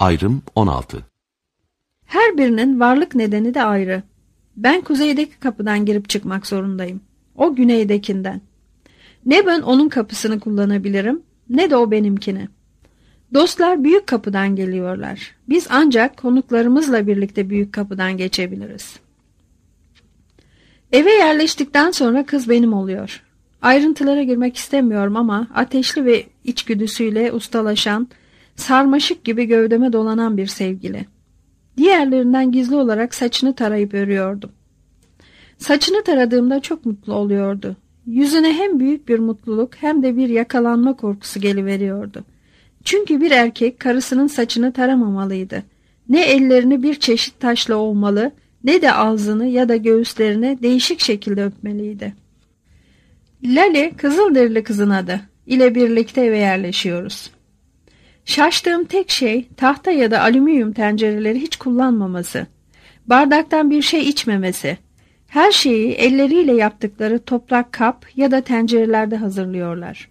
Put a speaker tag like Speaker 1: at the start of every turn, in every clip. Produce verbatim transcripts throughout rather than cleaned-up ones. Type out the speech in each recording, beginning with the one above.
Speaker 1: Ayrım on altı.
Speaker 2: Her birinin varlık nedeni de ayrı. Ben kuzeydeki kapıdan girip çıkmak zorundayım. O güneydekinden. Ne ben onun kapısını kullanabilirim, ne de o benimkini. Dostlar büyük kapıdan geliyorlar. Biz ancak konuklarımızla birlikte büyük kapıdan geçebiliriz. Eve yerleştikten sonra kız benim oluyor. Ayrıntılara girmek istemiyorum ama ateşli ve içgüdüsüyle ustalaşan, sarmaşık gibi gövdeme dolanan bir sevgili. Diğerlerinden gizli olarak saçını tarayıp örüyordum. Saçını taradığımda çok mutlu oluyordu. Yüzüne hem büyük bir mutluluk hem de bir yakalanma korkusu geliveriyordu. Çünkü bir erkek karısının saçını taramamalıydı. Ne ellerini bir çeşit taşla ovmalı, ne de ağzını ya da göğüslerini değişik şekilde öpmeliydi. Lale, Kızılderili kızın adı. İle birlikte eve yerleşiyoruz. Şaştığım tek şey tahta ya da alüminyum tencereleri hiç kullanmaması. Bardaktan bir şey içmemesi. Her şeyi elleriyle yaptıkları toprak kap ya da tencerelerde hazırlıyorlar.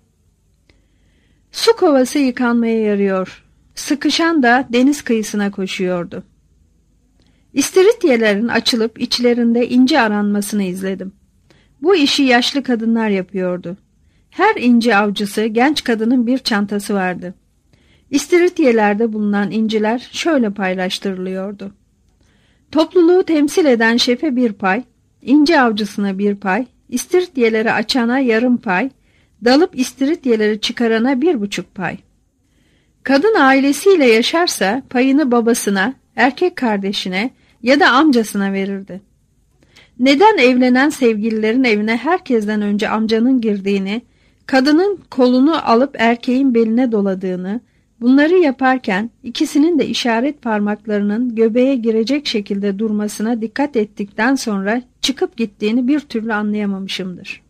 Speaker 2: Su kovası yıkanmaya yarıyor. Sıkışan da deniz kıyısına koşuyordu. İstiridyelerin açılıp içlerinde inci aranmasını izledim. Bu işi yaşlı kadınlar yapıyordu. Her inci avcısı genç kadının bir çantası vardı. İstiridyelerde bulunan inciler şöyle paylaştırılıyordu. Topluluğu temsil eden şefe bir pay, inci avcısına bir pay, istiridyeleri açana yarım pay, dalıp istiridyeleri çıkarana bir buçuk pay. Kadın ailesiyle yaşarsa payını babasına, erkek kardeşine ya da amcasına verirdi. Neden evlenen sevgililerin evine herkesten önce amcanın girdiğini, kadının kolunu alıp erkeğin beline doladığını, bunları yaparken ikisinin de işaret parmaklarının göbeğe girecek şekilde durmasına dikkat ettikten sonra çıkıp gittiğini bir türlü anlayamamışımdır.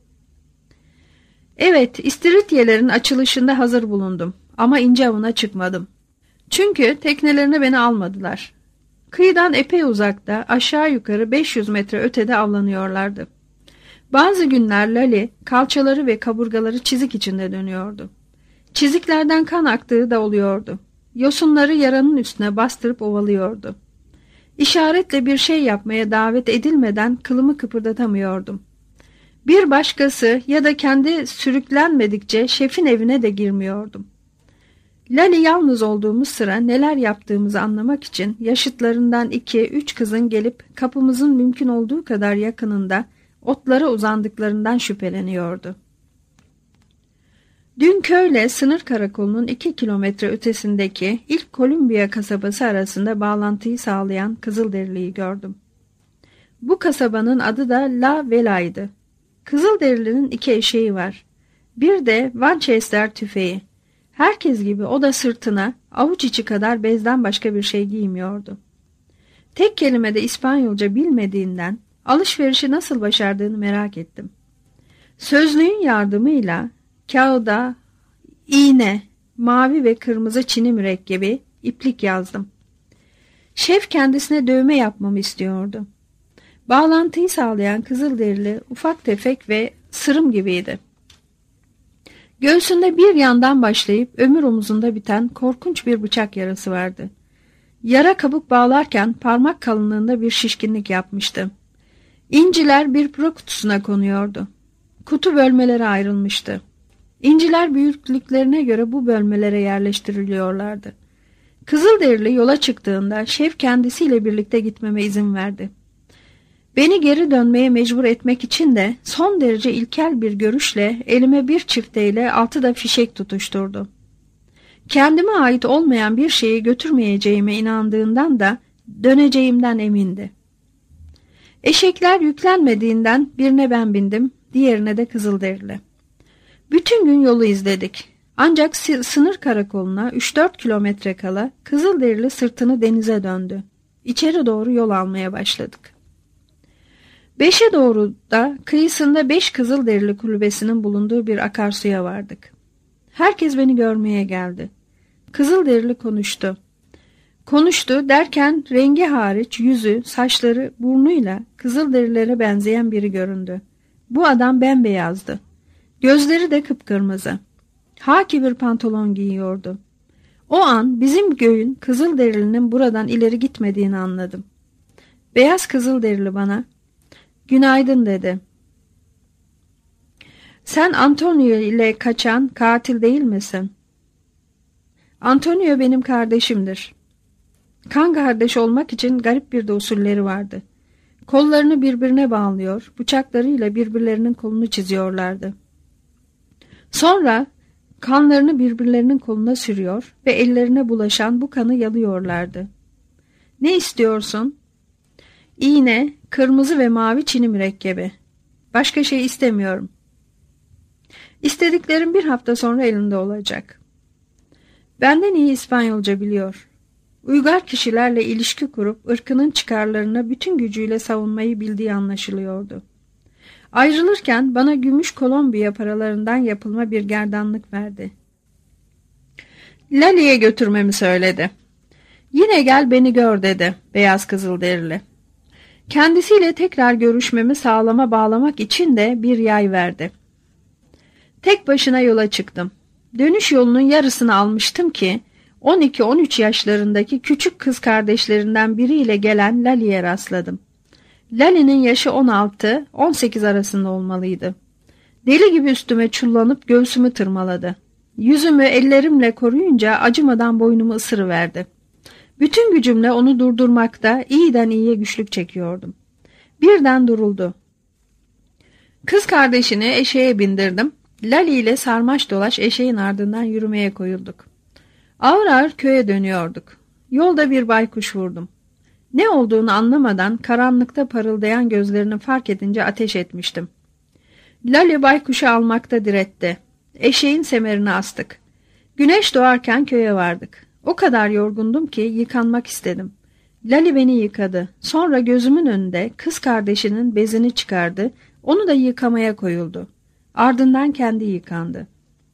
Speaker 2: Evet, istiridyelerin açılışında hazır bulundum ama ince avına çıkmadım. Çünkü teknelerine beni almadılar. Kıyıdan epey uzakta, aşağı yukarı beş yüz metre ötede avlanıyorlardı. Bazı günler Lali, kalçaları ve kaburgaları çizik içinde dönüyordu. Çiziklerden kan aktığı da oluyordu. Yosunları yaranın üstüne bastırıp ovalıyordu. İşaretle bir şey yapmaya davet edilmeden kılımı kıpırdatamıyordum. Bir başkası ya da kendi sürüklenmedikçe şefin evine de girmiyordum. Lali yalnız olduğumuz sıra neler yaptığımızı anlamak için yaşıtlarından iki, üç kızın gelip kapımızın mümkün olduğu kadar yakınında otlara uzandıklarından şüpheleniyordu. Dün köyle sınır karakolunun iki kilometre ötesindeki ilk Kolumbiya kasabası arasında bağlantıyı sağlayan Kızılderili'yi gördüm. Bu kasabanın adı da La Vela'ydı. Kızılderili'nin iki eşeği var. Bir de Winchester tüfeği. Herkes gibi o da sırtına avuç içi kadar bezden başka bir şey giymiyordu. Tek kelimede İspanyolca bilmediğinden alışverişi nasıl başardığını merak ettim. Sözlüğün yardımıyla kağıda iğne, mavi ve kırmızı çini mürekkebi, iplik yazdım. Şef kendisine dövme yapmamı istiyordu. Bağlantıyı sağlayan Kızılderili ufak tefek ve sırım gibiydi. Göğsünde bir yandan başlayıp ömür omuzunda biten korkunç bir bıçak yarası vardı. Yara kabuk bağlarken parmak kalınlığında bir şişkinlik yapmıştı. İnciler bir pro kutusuna konuyordu. Kutu bölmelere ayrılmıştı. İnciler büyüklüklerine göre bu bölmelere yerleştiriliyorlardı. Kızılderili yola çıktığında şef kendisiyle birlikte gitmeme izin verdi. Beni geri dönmeye mecbur etmek için de son derece ilkel bir görüşle elime bir çifteyle altı da fişek tutuşturdu. Kendime ait olmayan bir şeyi götürmeyeceğime inandığından da döneceğimden emindi. Eşekler yüklenmediğinden birine ben bindim, diğerine de Kızılderili. Bütün gün yolu izledik. Ancak sınır karakoluna üç dört kilometre kala Kızılderili sırtını denize döndü. İçeri doğru yol almaya başladık. Beşe doğru da kıyısında beş Kızılderili kulübesinin bulunduğu bir akarsuya vardık. Herkes beni görmeye geldi. Kızılderili konuştu. Konuştu derken rengi hariç yüzü, saçları, burnuyla Kızılderililere benzeyen biri göründü. Bu adam bembeyazdı. Gözleri de kıpkırmızı. Haki bir pantolon giyiyordu. O an bizim göğün Kızılderilinin buradan ileri gitmediğini anladım. Beyaz Kızılderili bana, "Günaydın," dedi. "Sen Antonio ile kaçan katil değil misin?" "Antonio benim kardeşimdir." Kan kardeş olmak için garip bir de usulleri vardı. Kollarını birbirine bağlıyor, bıçaklarıyla birbirlerinin kolunu çiziyorlardı. Sonra kanlarını birbirlerinin koluna sürüyor ve ellerine bulaşan bu kanı yalıyorlardı. "Ne istiyorsun?" "İğne, kırmızı ve mavi çini mürekkebi. Başka şey istemiyorum." "İstediklerim bir hafta sonra elinde olacak." Benden iyi İspanyolca biliyor. Uygar kişilerle ilişki kurup ırkının çıkarlarını bütün gücüyle savunmayı bildiği anlaşılıyordu. Ayrılırken bana gümüş Kolombiya paralarından yapılma bir gerdanlık verdi. Lali'ye götürmemi söyledi. "Yine gel beni gör," dedi beyaz Kızılderili. Kendisiyle tekrar görüşmemi sağlama bağlamak için de bir yay verdi. Tek başına yola çıktım. Dönüş yolunun yarısını almıştım ki on iki on üç yaşlarındaki küçük kız kardeşlerinden biriyle gelen Lali'ye rastladım. Lali'nin yaşı on altı on sekiz arasında olmalıydı. Deli gibi üstüme çullanıp göğsümü tırmaladı. Yüzümü ellerimle koruyunca acımadan boynumu ısırıverdi. Bütün gücümle onu durdurmakta iyiden iyiye güçlük çekiyordum. Birden duruldu. Kız kardeşini eşeğe bindirdim. Lali ile sarmaş dolaş eşeğin ardından yürümeye koyulduk. Ağır ağır köye dönüyorduk. Yolda bir baykuş vurdum. Ne olduğunu anlamadan karanlıkta parıldayan gözlerini fark edince ateş etmiştim. Lali baykuşu almakta diretti. Eşeğin semerini astık. Güneş doğarken köye vardık. O kadar yorgundum ki yıkanmak istedim. Lali beni yıkadı. Sonra gözümün önünde kız kardeşinin bezini çıkardı. Onu da yıkamaya koyuldu. Ardından kendi yıkandı.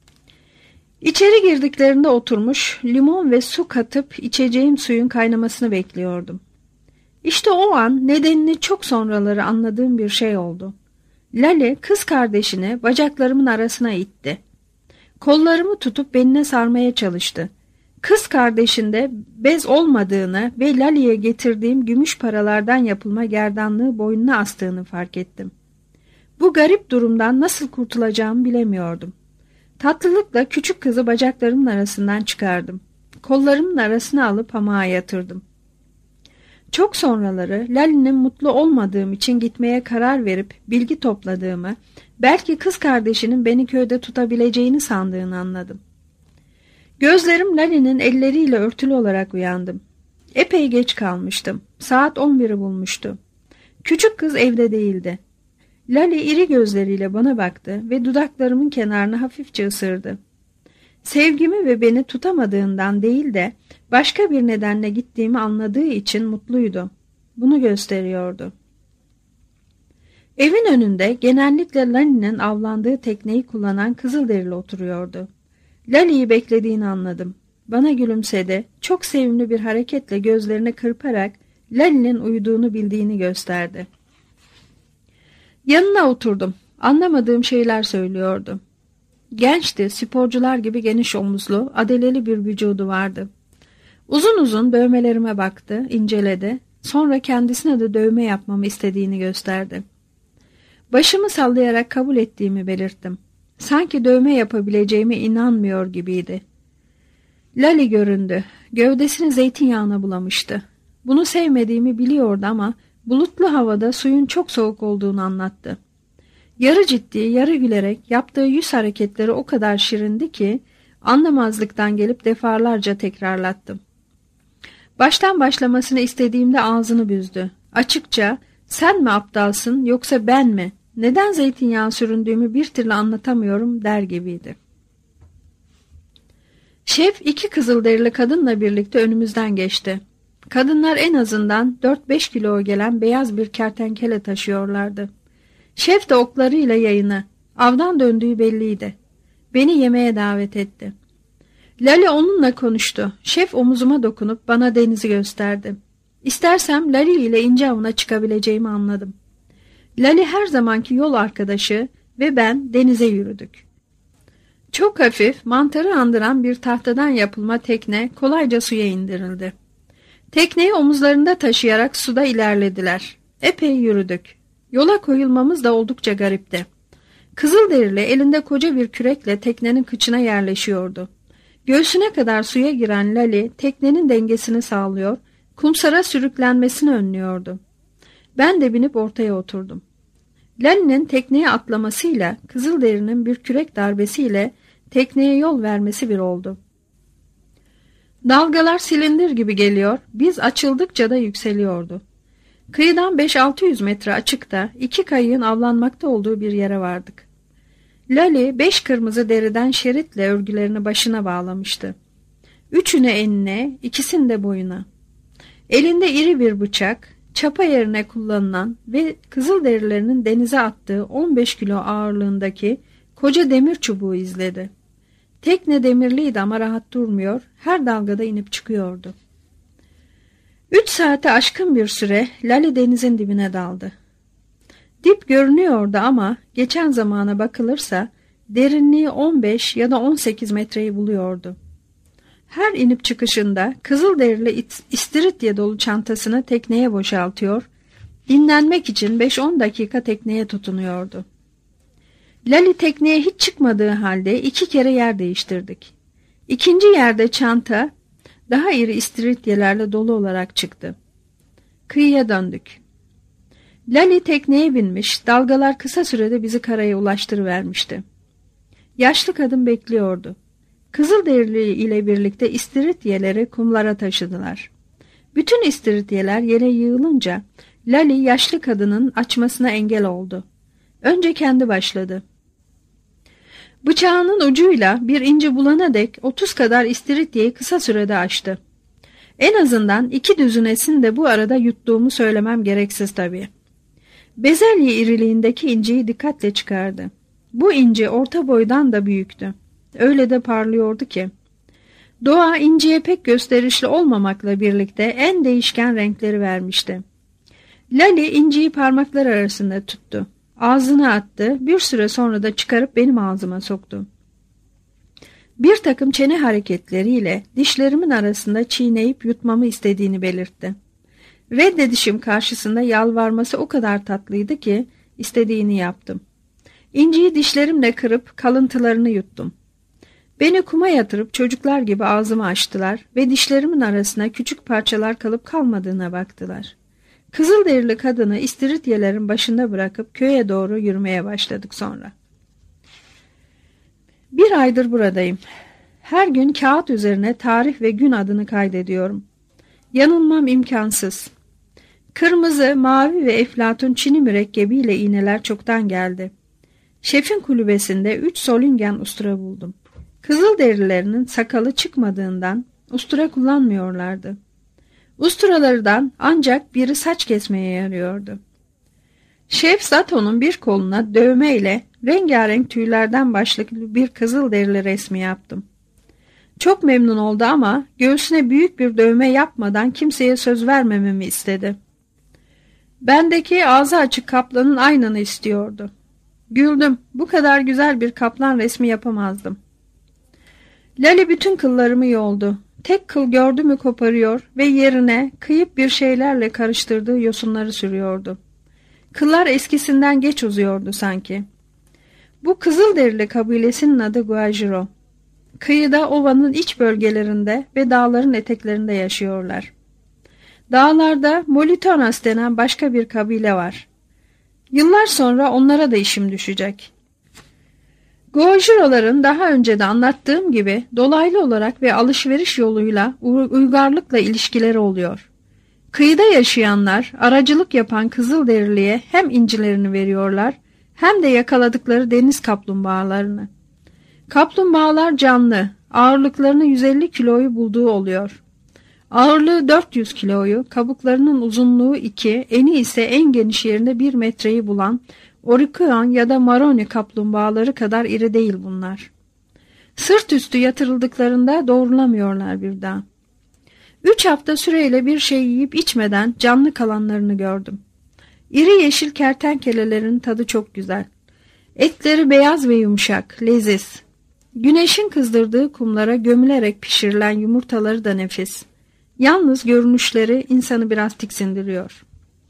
Speaker 2: İçeri girdiklerinde oturmuş, limon ve su katıp içeceğim suyun kaynamasını bekliyordum. İşte o an nedenini çok sonraları anladığım bir şey oldu. Lali kız kardeşini bacaklarımın arasına itti. Kollarımı tutup beline sarmaya çalıştı. Kız kardeşinde bez olmadığını ve Lali'ye getirdiğim gümüş paralardan yapılma gerdanlığı boynuna astığını fark ettim. Bu garip durumdan nasıl kurtulacağımı bilemiyordum. Tatlılıkla küçük kızı bacaklarımın arasından çıkardım. Kollarımın arasına alıp hamağa yatırdım. Çok sonraları Lali'nin mutlu olmadığım için gitmeye karar verip bilgi topladığımı, belki kız kardeşinin beni köyde tutabileceğini sandığını anladım. Gözlerim Lali'nin elleriyle örtülü olarak uyandım. Epey geç kalmıştım. Saat on biri bulmuştu. Küçük kız evde değildi. Lali iri gözleriyle bana baktı ve dudaklarımın kenarını hafifçe ısırdı. Sevgimi ve beni tutamadığından değil de başka bir nedenle gittiğimi anladığı için mutluydu. Bunu gösteriyordu. Evin önünde genellikle Lali'nin avlandığı tekneyi kullanan Kızılderili oturuyordu. Lali'yi beklediğini anladım. Bana gülümsedi. Çok sevimli bir hareketle gözlerini kırparak Lali'nin uyuduğunu bildiğini gösterdi. Yanına oturdum. Anlamadığım şeyler söylüyordu. Gençti, sporcular gibi geniş omuzlu, adeleli bir vücudu vardı. Uzun uzun dövmelerime baktı, inceledi. Sonra kendisine de dövme yapmamı istediğini gösterdi. Başımı sallayarak kabul ettiğimi belirttim. Sanki dövme yapabileceğime inanmıyor gibiydi. Lali göründü. Gövdesini zeytinyağına bulamıştı. Bunu sevmediğimi biliyordu ama bulutlu havada suyun çok soğuk olduğunu anlattı. Yarı ciddi, yarı gülerek yaptığı yüz hareketleri o kadar şirindi ki anlamazlıktan gelip defalarca tekrarlattım. Baştan başlamasını istediğimde ağzını büzdü. Açıkça "Sen mi aptalsın yoksa ben mi? Neden zeytinyağı süründüğümü bir türlü anlatamıyorum," der gibiydi. Şef iki Kızılderili kadınla birlikte önümüzden geçti. Kadınlar en azından dört beş kilo gelen beyaz bir kertenkele taşıyorlardı. Şef de oklarıyla yayını, avdan döndüğü belliydi. Beni yemeğe davet etti. Lali onunla konuştu. Şef omuzuma dokunup bana denizi gösterdi. İstersem Lali ile ince avına çıkabileceğimi anladım. Lali her zamanki yol arkadaşı ve ben denize yürüdük. Çok hafif, mantarı andıran bir tahtadan yapılma tekne kolayca suya indirildi. Tekneyi omuzlarında taşıyarak suda ilerlediler. Epey yürüdük. Yola koyulmamız da oldukça garipti. Kızılderili elinde koca bir kürekle teknenin kıçına yerleşiyordu. Göğsüne kadar suya giren Lali teknenin dengesini sağlıyor, kumsara sürüklenmesini önlüyordu. Ben de binip ortaya oturdum. Lali'nin tekneye atlamasıyla Kızılderili'nin bir kürek darbesiyle tekneye yol vermesi bir oldu. Dalgalar silindir gibi geliyor, biz açıldıkça da yükseliyordu. Kıyıdan beş altı yüz metre açıkta iki kayığın avlanmakta olduğu bir yere vardık. Lali beş kırmızı deriden şeritle örgülerini başına bağlamıştı. Üçünü enine, ikisini de boyuna. Elinde iri bir bıçak, çapa yerine kullanılan ve Kızılderililerinin denize attığı on beş kilo ağırlığındaki koca demir çubuğu izledi. Tekne demirliydi ama rahat durmuyor, her dalgada inip çıkıyordu. Üç saate aşkın bir süre Lali denizin dibine daldı. Dip görünüyordu ama geçen zamana bakılırsa derinliği on beş ya da on sekiz metreyi buluyordu. Her inip çıkışında Kızılderili istiridye dolu çantasını tekneye boşaltıyor, dinlenmek için beş on dakika tekneye tutunuyordu. Lali tekneye hiç çıkmadığı halde iki kere yer değiştirdik. İkinci yerde çanta daha iri istiridyelerle dolu olarak çıktı. Kıyıya döndük. Lali tekneye binmiş, dalgalar kısa sürede bizi karaya ulaştırıvermişti. Yaşlı kadın bekliyordu. Kızılderili ile birlikte istiridyeleri kumlara taşıdılar. Bütün istiridyeler yere yığılınca Lali yaşlı kadının açmasına engel oldu. Önce kendi başladı. Bıçağının ucuyla bir inci bulana dek otuz kadar istiridyeyi kısa sürede açtı. En azından iki düzinesini de bu arada yuttuğumu söylemem gereksiz tabii. Bezelye iriliğindeki inciyi dikkatle çıkardı. Bu inci orta boydan da büyüktü. Öyle de parlıyordu ki. Doğa inciye pek gösterişli olmamakla birlikte en değişken renkleri vermişti. Lali inciyi parmaklar arasında tuttu. Ağzına attı, bir süre sonra da çıkarıp benim ağzıma soktu. Bir takım çene hareketleriyle dişlerimin arasında çiğneyip yutmamı istediğini belirtti. Reddedişim karşısında yalvarması o kadar tatlıydı ki istediğini yaptım. İnciyi dişlerimle kırıp kalıntılarını yuttum. Beni kuma yatırıp çocuklar gibi ağzımı açtılar ve dişlerimin arasına küçük parçalar kalıp kalmadığına baktılar. Kızılderili kadını istiridyelerin başında bırakıp köye doğru yürümeye başladık sonra. Bir aydır buradayım. Her gün kağıt üzerine tarih ve gün adını kaydediyorum. Yanılmam imkansız. Kırmızı, mavi ve eflatun çini mürekkebiyle iğneler çoktan geldi. Şefin kulübesinde üç solingen ustura buldum. Kızılderililerinin sakalı çıkmadığından ustura kullanmıyorlardı. Usturalardan ancak biri saç kesmeye yarıyordu. Şef Zato'nun bir koluna dövmeyle rengarenk tüylerden başlıklı bir Kızılderili resmi yaptım. Çok memnun oldu ama göğsüne büyük bir dövme yapmadan kimseye söz vermememi istedi. Bendeki ağzı açık kaplanın aynını istiyordu. Güldüm. Bu kadar güzel bir kaplan resmi yapamazdım. Lali bütün kıllarımı yoldu. Tek kıl gördü mü koparıyor ve yerine kıyıp bir şeylerle karıştırdığı yosunları sürüyordu. Kıllar eskisinden geç uzuyordu sanki. Bu Kızılderili kabilesinin adı Guajiro. Kıyıda ovanın iç bölgelerinde ve dağların eteklerinde yaşıyorlar. Dağlarda Molitonas denen başka bir kabile var. Yıllar sonra onlara da işim düşecek. Guajiroların daha önce de anlattığım gibi dolaylı olarak ve alışveriş yoluyla uygarlıkla ilişkileri oluyor. Kıyıda yaşayanlar aracılık yapan Kızılderili'ye hem incilerini veriyorlar hem de yakaladıkları deniz kaplumbağalarını. Kaplumbağalar canlı, ağırlıklarını yüz elli kiloyu bulduğu oluyor. Ağırlığı dört yüz kiloyu, kabuklarının uzunluğu iki, eni ise en geniş yerinde bir metreyi bulan Orikuan ya da Maroni kaplumbağaları kadar iri değil bunlar. Sırt üstü yatırıldıklarında doğrulamıyorlar bir daha. Üç hafta süreyle bir şey yiyip içmeden canlı kalanlarını gördüm. İri yeşil kertenkelelerin tadı çok güzel. Etleri beyaz ve yumuşak, leziz. Güneşin kızdırdığı kumlara gömülerek pişirilen yumurtaları da nefis. Yalnız görünüşleri insanı biraz tiksindiriyor.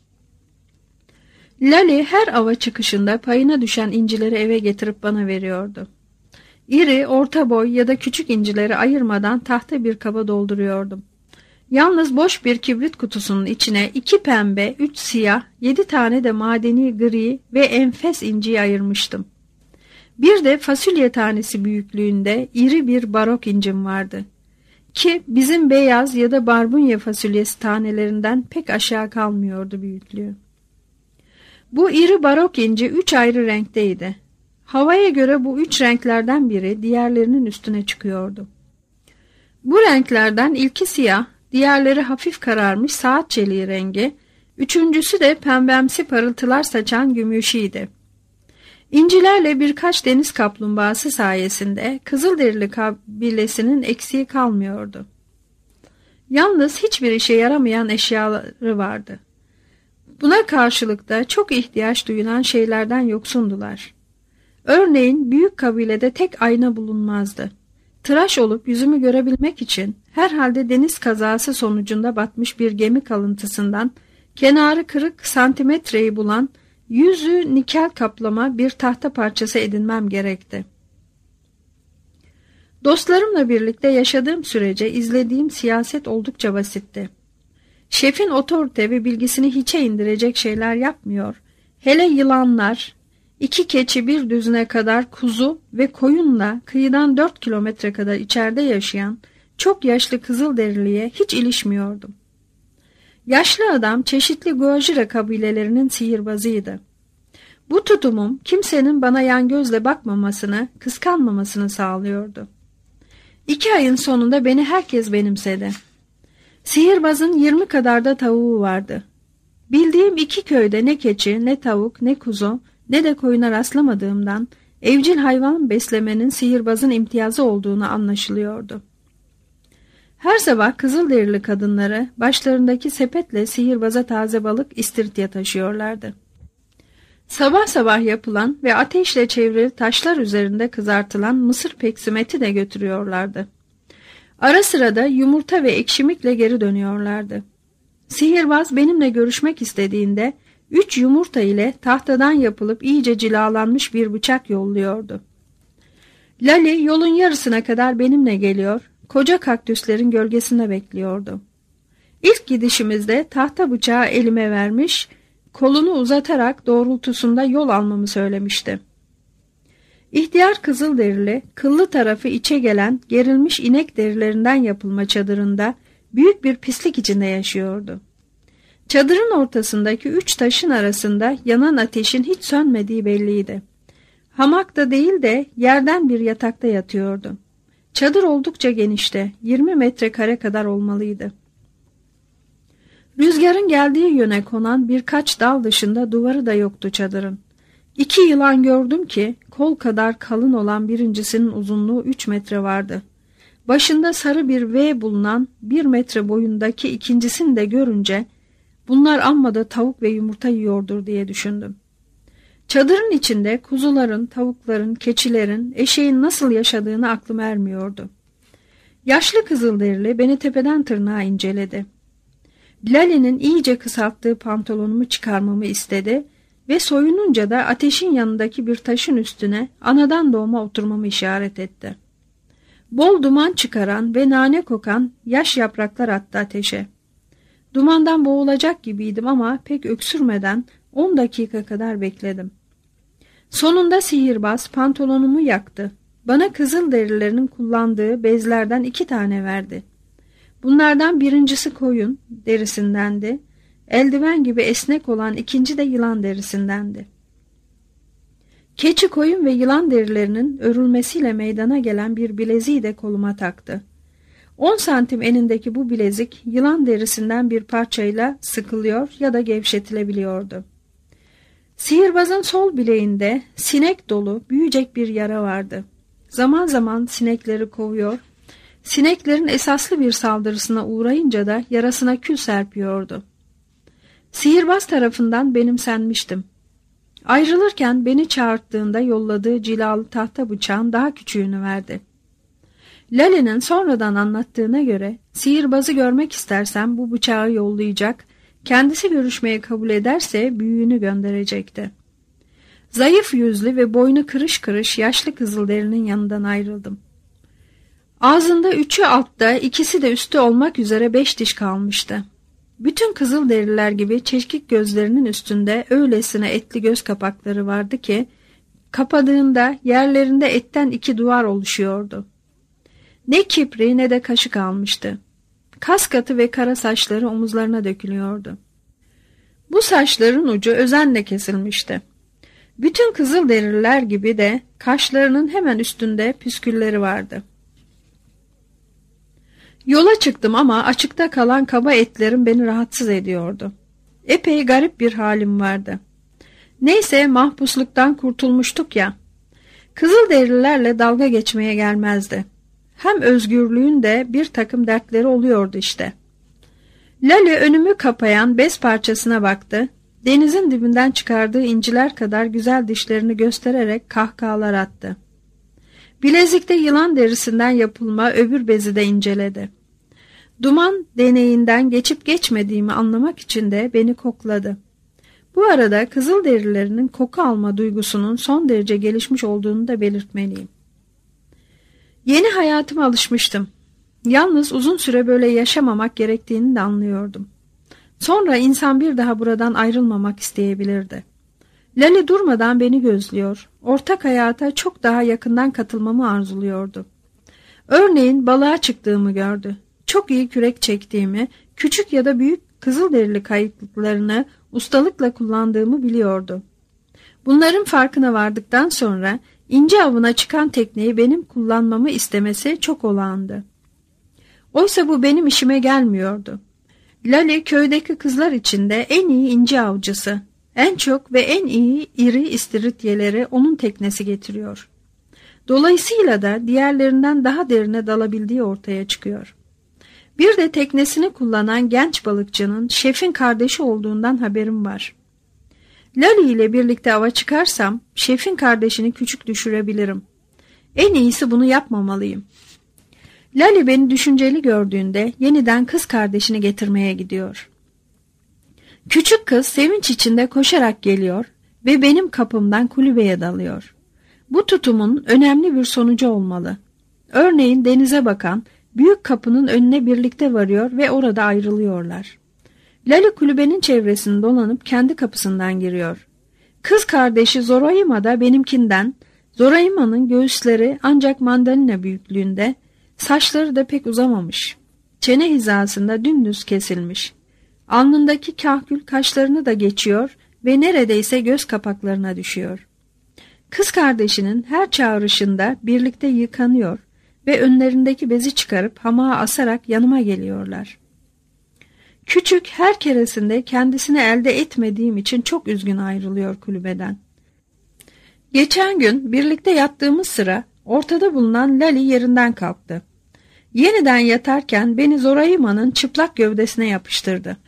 Speaker 2: Lali her ava çıkışında payına düşen incileri eve getirip bana veriyordu. İri, orta boy ya da küçük incileri ayırmadan tahta bir kaba dolduruyordum. Yalnız boş bir kibrit kutusunun içine iki pembe, üç siyah, yedi tane de madeni gri ve enfes inciyi ayırmıştım. Bir de fasulye tanesi büyüklüğünde iri bir barok incim vardı. Ki bizim beyaz ya da barbunya fasulyesi tanelerinden pek aşağı kalmıyordu büyüklüğü. Bu iri barok inci üç ayrı renkteydi. Havaya göre bu üç renklerden biri diğerlerinin üstüne çıkıyordu. Bu renklerden ilki siyah, diğerleri hafif kararmış saat çeliği rengi, üçüncüsü de pembemsi parıltılar saçan gümüşiydi. İncilerle birkaç deniz kaplumbağası sayesinde Kızılderili kabilesinin eksiği kalmıyordu. Yalnız hiçbir işe yaramayan eşyaları vardı. Buna karşılık da çok ihtiyaç duyulan şeylerden yoksundular. Örneğin büyük kabilede tek ayna bulunmazdı. Tıraş olup yüzümü görebilmek için herhalde deniz kazası sonucunda batmış bir gemi kalıntısından kenarı kırık santimetreyi bulan yüzü nikel kaplama bir tahta parçası edinmem gerekti. Dostlarımla birlikte yaşadığım sürece izlediğim siyaset oldukça basitti. Şefin otorite ve bilgisini hiçe indirecek şeyler yapmıyor. Hele yılanlar, iki keçi bir düzine kadar kuzu ve koyunla kıyıdan dört kilometre kadar içeride yaşayan çok yaşlı Kızılderili'ye hiç ilişmiyordum. Yaşlı adam çeşitli Guajira kabilelerinin sihirbazıydı. Bu tutumum kimsenin bana yan gözle bakmamasını, kıskanmamasını sağlıyordu. İki ayın sonunda beni herkes benimsedi. Sihirbazın yirmi kadar da tavuğu vardı. Bildiğim iki köyde ne keçi, ne tavuk, ne kuzu, ne de koyuna rastlamadığımdan evcil hayvan beslemenin sihirbazın imtiyazı olduğunu anlaşılıyordu. Her sabah Kızılderili kadınları başlarındaki sepetle sihirbaza taze balık istiridye taşıyorlardı. Sabah sabah yapılan ve ateşle çevrili taşlar üzerinde kızartılan mısır peksimeti de götürüyorlardı. Ara sıra da yumurta ve ekşimikle geri dönüyorlardı. Sihirbaz benimle görüşmek istediğinde üç yumurta ile tahtadan yapılıp iyice cilalanmış bir bıçak yolluyordu. Lali yolun yarısına kadar benimle geliyor, koca kaktüslerin gölgesinde bekliyordu. İlk gidişimizde tahta bıçağı elime vermiş, kolunu uzatarak doğrultusunda yol almamı söylemişti. İhtiyar Kızılderili, kıllı tarafı içe gelen gerilmiş inek derilerinden yapılma çadırında büyük bir pislik içinde yaşıyordu. Çadırın ortasındaki üç taşın arasında yanan ateşin hiç sönmediği belliydi. Hamakta değil de yerden bir yatakta yatıyordu. Çadır oldukça genişti, yirmi metrekare kadar olmalıydı. Rüzgarın geldiği yöne konan birkaç dal dışında duvarı da yoktu çadırın. İki yılan gördüm ki kol kadar kalın olan birincisinin uzunluğu üç metre vardı. Başında sarı bir V bulunan bir metre boyundaki ikincisini de görünce bunlar amma da tavuk ve yumurta yiyordur diye düşündüm. Çadırın içinde kuzuların, tavukların, keçilerin, eşeğin nasıl yaşadığını aklım ermiyordu. Yaşlı Kızılderili beni tepeden tırnağa inceledi. Lali'nin iyice kısalttığı pantolonumu çıkarmamı istedi ve soyununca da ateşin yanındaki bir taşın üstüne anadan doğma oturmamı işaret etti. Bol duman çıkaran ve nane kokan yaş yapraklar attı ateşe. Dumandan boğulacak gibiydim ama pek öksürmeden on dakika kadar bekledim. Sonunda sihirbaz pantolonumu yaktı. Bana Kızılderililerin kullandığı bezlerden iki tane verdi. Bunlardan birincisi koyun derisindendi. Eldiven gibi esnek olan ikinci de yılan derisindendi. Keçi, koyun ve yılan derilerinin örülmesiyle meydana gelen bir bileziği de koluma taktı. On santim enindeki bu bilezik yılan derisinden bir parçayla sıkılıyor ya da gevşetilebiliyordu. Sihirbazın sol bileğinde sinek dolu büyücek bir yara vardı. Zaman zaman sinekleri kovuyor, sineklerin esaslı bir saldırısına uğrayınca da yarasına kül serpiyordu. Sihirbaz tarafından benimsenmiştim. Ayrılırken beni çağırttığında yolladığı cilalı tahta bıçağın daha küçüğünü verdi. Lale'nin sonradan anlattığına göre sihirbazı görmek istersem bu bıçağı yollayacak, kendisi görüşmeye kabul ederse büyüğünü gönderecekti. Zayıf yüzlü ve boynu kırış kırış yaşlı Kızılderinin yanından ayrıldım. Ağzında üçü altta, ikisi de üstte olmak üzere beş diş kalmıştı. Bütün Kızılderililer gibi çekik gözlerinin üstünde öylesine etli göz kapakları vardı ki, kapadığında yerlerinde etten iki duvar oluşuyordu. Ne kipri ne de kaşı kalmıştı. Kaskatı ve kara saçları omuzlarına dökülüyordu. Bu saçların ucu özenle kesilmişti. Bütün Kızılderililer gibi de kaşlarının hemen üstünde püskülleri vardı. Yola çıktım ama açıkta kalan kaba etlerim beni rahatsız ediyordu. Epey garip bir halim vardı. Neyse mahpusluktan kurtulmuştuk ya. Kızılderililerle dalga geçmeye gelmezdi. Hem özgürlüğün de bir takım dertleri oluyordu işte. Lale önümü kapayan bez parçasına baktı. Denizin dibinden çıkardığı inciler kadar güzel dişlerini göstererek kahkahalar attı. Bilezikte yılan derisinden yapılma öbür bezi de inceledi. Duman deneyinden geçip geçmediğimi anlamak için de beni kokladı. Bu arada Kızılderililerinin koku alma duygusunun son derece gelişmiş olduğunu da belirtmeliyim. Yeni hayatıma alışmıştım. Yalnız uzun süre böyle yaşamamak gerektiğini de anlıyordum. Sonra insan bir daha buradan ayrılmamak isteyebilirdi. Lale durmadan beni gözlüyor, ortak hayata çok daha yakından katılmamı arzuluyordu. Örneğin balığa çıktığımı gördü. Çok iyi kürek çektiğimi, küçük ya da büyük Kızılderili kayıklarını ustalıkla kullandığımı biliyordu. Bunların farkına vardıktan sonra ince avına çıkan tekneyi benim kullanmamı istemesi çok olağandı. Oysa bu benim işime gelmiyordu. Lale köydeki kızlar içinde en iyi ince avcısı, en çok ve en iyi iri istiridyeleri onun teknesi getiriyor. Dolayısıyla da diğerlerinden daha derine dalabildiği ortaya çıkıyor. Bir de teknesini kullanan genç balıkçının şefin kardeşi olduğundan haberim var. Lale ile birlikte ava çıkarsam şefin kardeşini küçük düşürebilirim. En iyisi bunu yapmamalıyım. Lale beni düşünceli gördüğünde yeniden kız kardeşini getirmeye gidiyor. Küçük kız sevinç içinde koşarak geliyor ve benim kapımdan kulübeye dalıyor. Bu tutumun önemli bir sonucu olmalı. Örneğin denize bakan büyük kapının önüne birlikte varıyor ve orada ayrılıyorlar. Lale kulübenin çevresini dolanıp kendi kapısından giriyor. Kız kardeşi Zoraima da benimkinden, Zoraima'nın göğüsleri ancak mandalina büyüklüğünde, saçları da pek uzamamış. Çene hizasında dümdüz kesilmiş. Alnındaki kahkül kaşlarını da geçiyor ve neredeyse göz kapaklarına düşüyor. Kız kardeşinin her çağrışında birlikte yıkanıyor ve önlerindeki bezi çıkarıp hamağa asarak yanıma geliyorlar. Küçük her keresinde kendisini elde etmediğim için çok üzgün ayrılıyor kulübeden. Geçen gün birlikte yattığımız sıra ortada bulunan Lale yerinden kalktı. Yeniden yatarken beni Zoraima'nın çıplak gövdesine yapıştırdı.